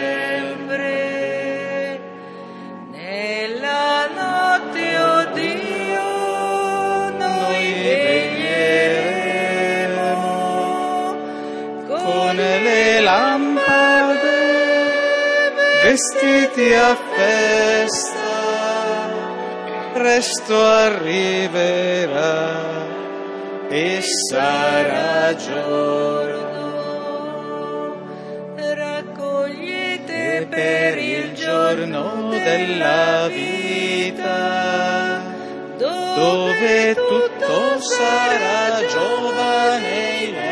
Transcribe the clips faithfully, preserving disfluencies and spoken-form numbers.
sempre. Nella notte, o Dio, noi veglieremo con le lampade vestiti a festa. Presto arriverà e sarà giorno. Raccogliete per il giorno della vita, dove tutto sarà giovane in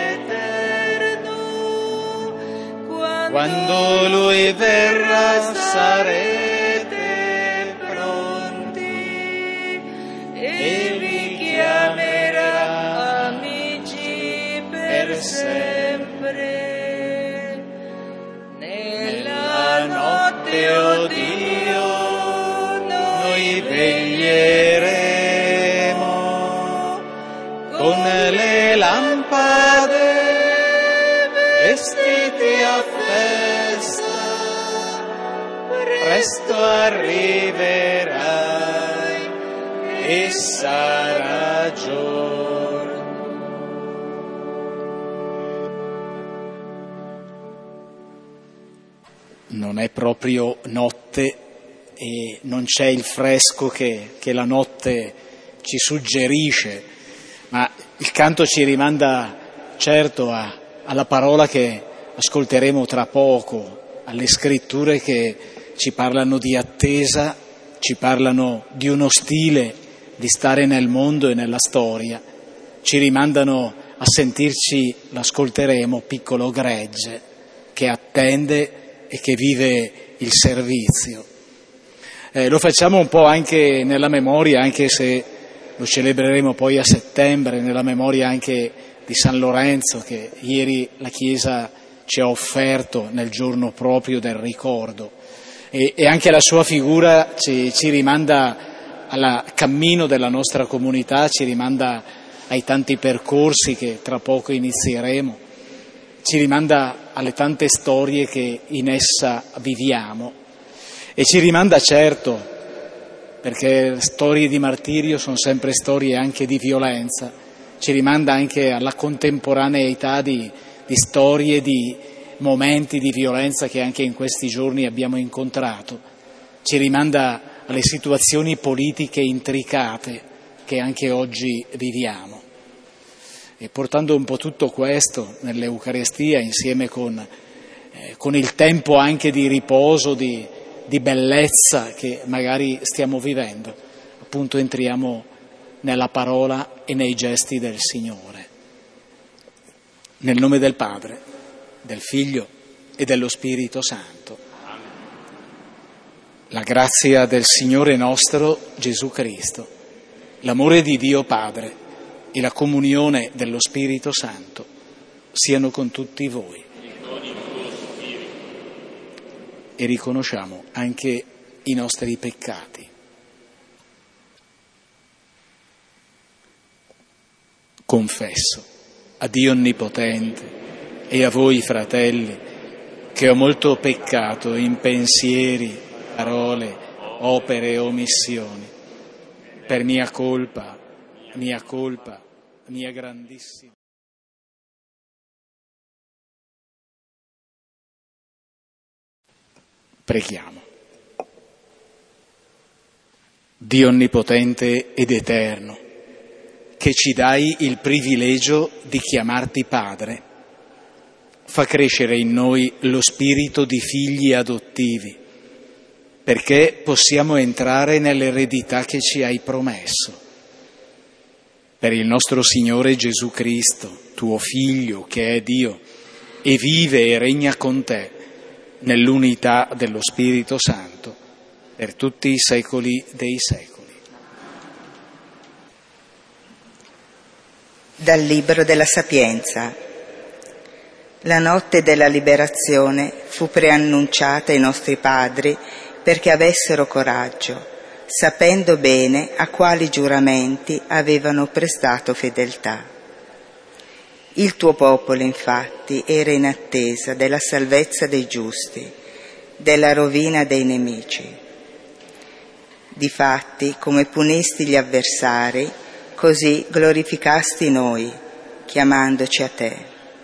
eterno. Quando Lui verrà sarete pronti e vi chiamerà amici per sempre. Nella notte, o Dio, noi veglieremo con le lampade vestiti a festa. Presto arriverai e sarà giorno. Non è proprio notte e non c'è il fresco che, che la notte ci suggerisce, ma il canto ci rimanda certo a, alla parola che ascolteremo tra poco, alle scritture che ci parlano di attesa, ci parlano di uno stile di stare nel mondo e nella storia, ci rimandano a sentirci, l'ascolteremo, piccolo gregge che attende e che vive il servizio. Eh, lo facciamo un po' anche nella memoria, anche se lo celebreremo poi a settembre, nella memoria anche di San Lorenzo, che ieri la Chiesa ci ha offerto nel giorno proprio del ricordo. E, e anche la sua figura ci, ci rimanda al cammino della nostra comunità, ci rimanda ai tanti percorsi che tra poco inizieremo, ci rimanda alle tante storie che in essa viviamo e ci rimanda certo, perché storie di martirio sono sempre storie anche di violenza, ci rimanda anche alla contemporaneità di, di storie, di momenti di violenza che anche in questi giorni abbiamo incontrato, ci rimanda alle situazioni politiche intricate che anche oggi viviamo. E portando un po' tutto questo nell'Eucaristia insieme con, eh, con il tempo anche di riposo, di, di bellezza che magari stiamo vivendo, appunto entriamo nella parola e nei gesti del Signore. Nel nome del Padre, del Figlio e dello Spirito Santo. La grazia del Signore nostro Gesù Cristo, l'amore di Dio Padre e la comunione dello Spirito Santo siano con tutti voi. E riconosciamo anche i nostri peccati. Confesso a Dio Onnipotente e a voi, fratelli, che ho molto peccato in pensieri, parole, opere e omissioni, per mia colpa, mia colpa, mia grandissima. Preghiamo. Dio Onnipotente ed Eterno, che ci dai il privilegio di chiamarti Padre, fa crescere in noi lo spirito di figli adottivi, perché possiamo entrare nell'eredità che ci hai promesso. Per il nostro Signore Gesù Cristo, tuo Figlio, che è Dio, e vive e regna con te nell'unità dello Spirito Santo, per tutti i secoli dei secoli. Dal Libro della Sapienza. La notte della liberazione fu preannunciata ai nostri padri perché avessero coraggio, sapendo bene a quali giuramenti avevano prestato fedeltà. Il tuo popolo, infatti, era in attesa della salvezza dei giusti, della rovina dei nemici. Difatti, come punisti gli avversari, così glorificasti noi, chiamandoci a te.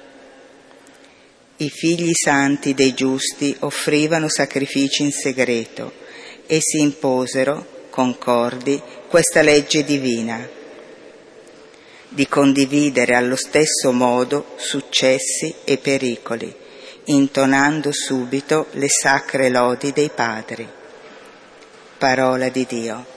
I figli santi dei giusti offrivano sacrifici in segreto e si imposero, concordi, questa legge divina, di condividere allo stesso modo successi e pericoli, intonando subito le sacre lodi dei padri. Parola di Dio.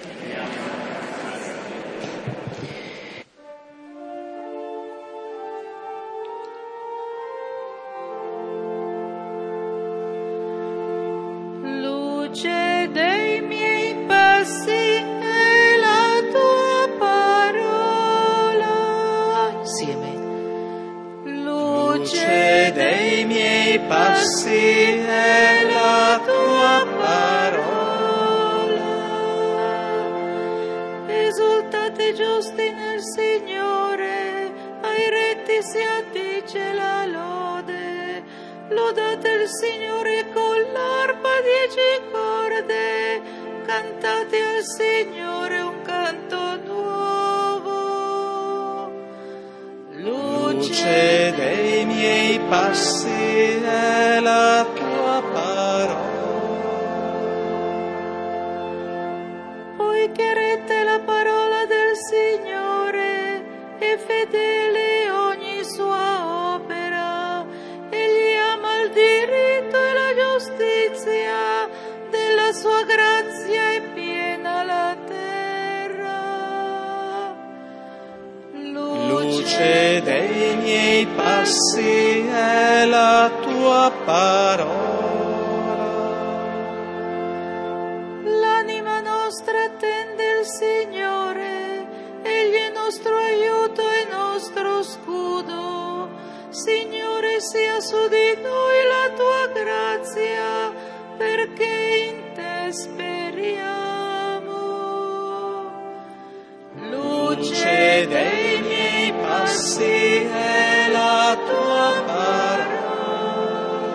Luce dei miei passi è la tua parola. Insieme. Luce dei miei passi è la tua parola. Esultate giusti nel Signore, ai retti si addice la lode. Lodate il Signore con l'arpa dieci corde, cantate al Signore un canto nuovo. Luce dei miei passi è la tua parola. Poicherete la parola del Signore e fedele ogni sua opera. Egli ama il diritto e la giustizia, della sua grazia è piena la terra. Luce dei miei passi è la tua parola. L'anima nostra attende il Signore, egli è nostro aiuto e nostro scudo. Signore, sia su di noi la tua grazia, perché in te speriamo. Luce dei miei passi è la tua parola.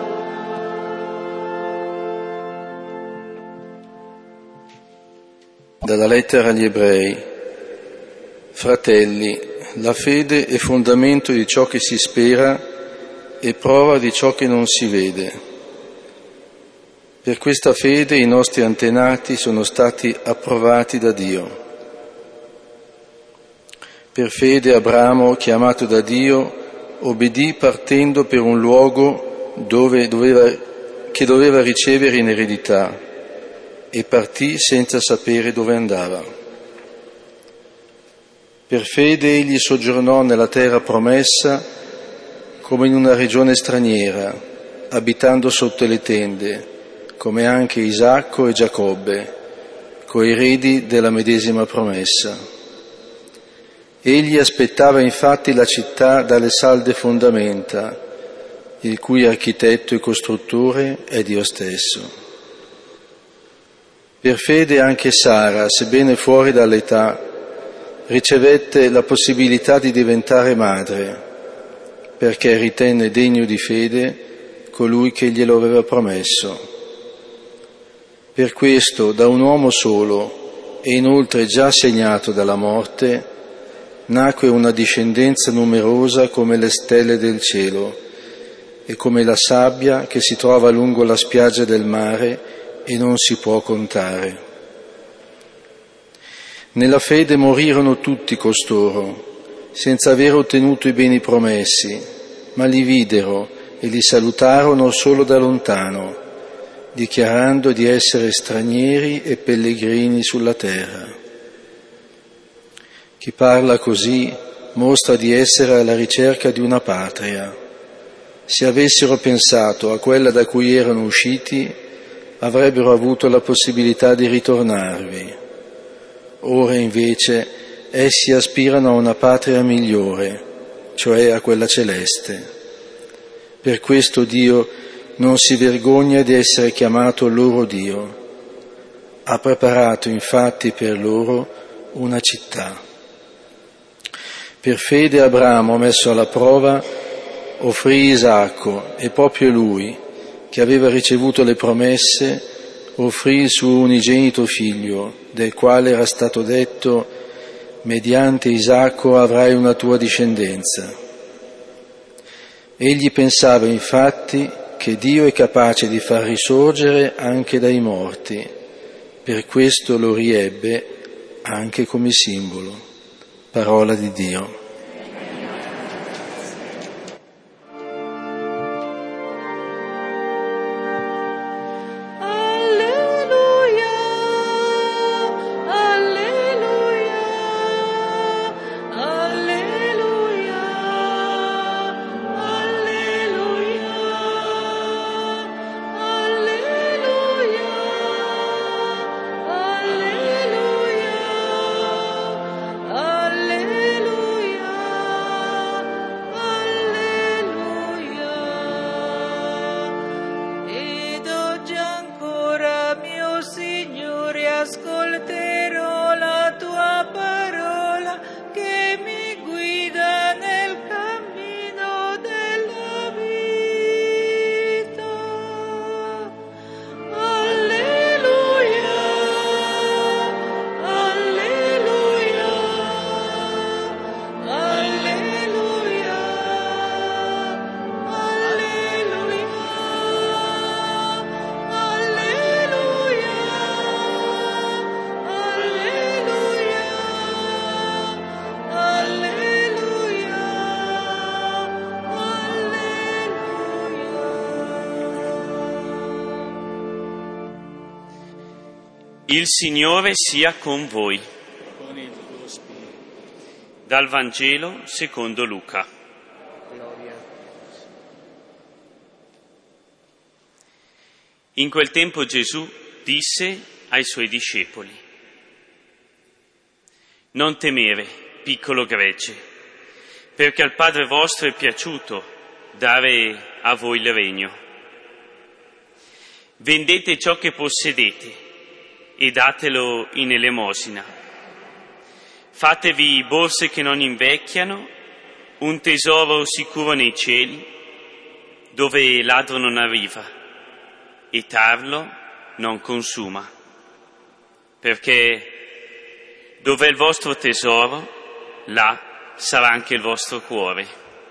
Dalla lettera agli Ebrei. Fratelli, la fede è fondamento di ciò che si spera e prova di ciò che non si vede. Per questa fede i nostri antenati sono stati approvati da Dio. Per fede Abramo, chiamato da Dio, obbedì partendo per un luogo dove doveva, che doveva ricevere in eredità e partì senza sapere dove andava. Per fede egli soggiornò nella terra promessa come in una regione straniera, abitando sotto le tende, come anche Isacco e Giacobbe, coeredi della medesima promessa. Egli aspettava infatti la città dalle salde fondamenta, il cui architetto e costruttore è Dio stesso. Per fede anche Sara, sebbene fuori dall'età, ricevette la possibilità di diventare madre, perché ritenne degno di fede colui che glielo aveva promesso. Per questo, da un uomo solo, e inoltre già segnato dalla morte, nacque una discendenza numerosa come le stelle del cielo e come la sabbia che si trova lungo la spiaggia del mare e non si può contare. Nella fede morirono tutti costoro, senza aver ottenuto i beni promessi, ma li videro e li salutarono solo da lontano, dichiarando di essere stranieri e pellegrini sulla terra. Chi parla così mostra di essere alla ricerca di una patria. Se avessero pensato a quella da cui erano usciti, avrebbero avuto la possibilità di ritornarvi. Ora invece essi aspirano a una patria migliore, cioè a quella celeste. Per questo Dio non si vergogna di essere chiamato loro Dio. Ha preparato infatti per loro una città. Per fede Abramo, messo alla prova, offrì Isacco, e proprio lui, che aveva ricevuto le promesse, offrì il suo unigenito figlio, del quale era stato detto: mediante Isacco avrai una tua discendenza. Egli pensava infatti che Dio è capace di far risorgere anche dai morti, per questo lo riebbe anche come simbolo. Parola di Dio. Ascolterò la tua parola che mi guida nel cammino della vita. Alleluia, alleluia, alleluia, alleluia, alleluia. Il Signore sia con voi. Con il tuo spirito. Dal Vangelo secondo Luca. Gloria. In quel tempo Gesù disse ai suoi discepoli: non temere, piccolo gregge, perché al Padre vostro è piaciuto dare a voi il regno. Vendete ciò che possedete e datelo in elemosina. Fatevi borse che non invecchiano, un tesoro sicuro nei cieli, dove ladro non arriva e tarlo non consuma. Perché dove è il vostro tesoro, là sarà anche il vostro cuore.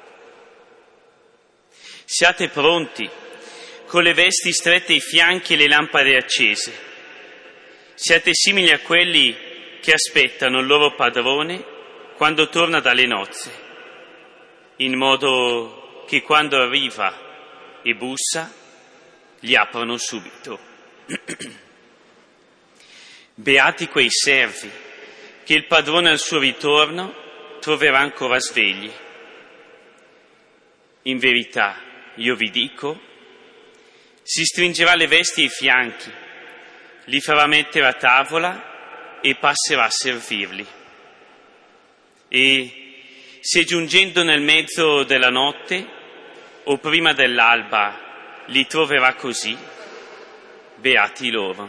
Siate pronti, con le vesti strette ai fianchi e le lampade accese. Siate simili a quelli che aspettano il loro padrone quando torna dalle nozze, in modo che quando arriva e bussa, gli aprono subito. Beati quei servi che il padrone al suo ritorno troverà ancora svegli. In verità, io vi dico, si stringerà le vesti ai fianchi, li farà mettere a tavola e passerà a servirli. E se giungendo nel mezzo della notte o prima dell'alba li troverà così, beati loro.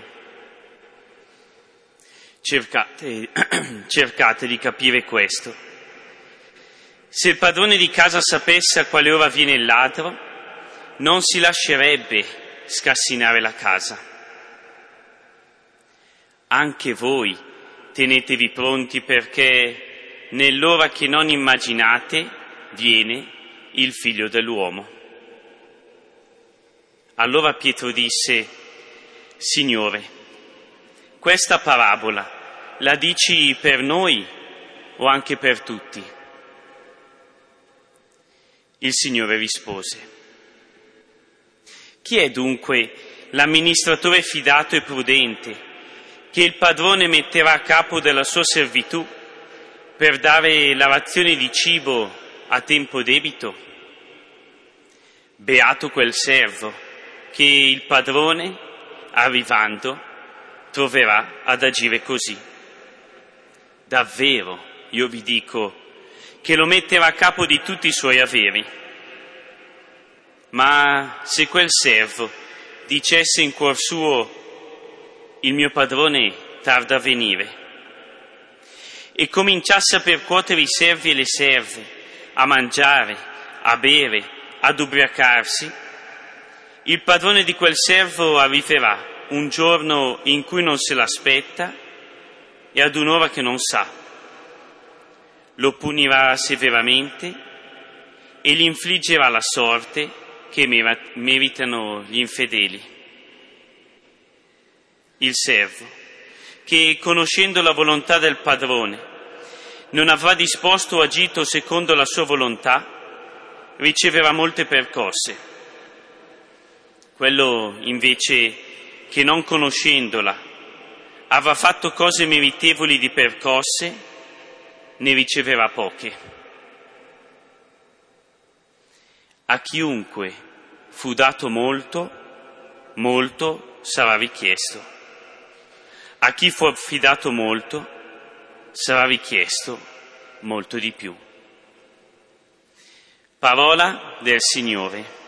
Cercate, cercate di capire questo. Se il padrone di casa sapesse a quale ora viene il ladro, non si lascerebbe scassinare la casa. Anche voi tenetevi pronti, perché nell'ora che non immaginate viene il Figlio dell'uomo. Allora Pietro disse: Signore, questa parabola la dici per noi o anche per tutti? Il Signore rispose: chi è dunque l'amministratore fidato e prudente che il padrone metterà a capo della sua servitù per dare la razione di cibo a tempo debito? Beato quel servo che il padrone, arrivando, troverà ad agire così. Davvero, io vi dico, che lo metterà a capo di tutti i suoi averi. Ma se quel servo dicesse in cuor suo: il mio padrone tarda a venire, e cominciasse a percuotere i servi e le serve, a mangiare, a bere, ad ubriacarsi, il padrone di quel servo arriverà un giorno in cui non se l'aspetta e ad un'ora che non sa. Lo punirà severamente e gli infliggerà la sorte che meritano gli infedeli. Il servo, che conoscendo la volontà del padrone non avrà disposto o agito secondo la sua volontà, riceverà molte percosse. Quello invece che non conoscendola avrà fatto cose meritevoli di percosse, ne riceverà poche. A chiunque fu dato molto, molto sarà richiesto. A chi fu affidato molto, sarà richiesto molto di più. Parola del Signore.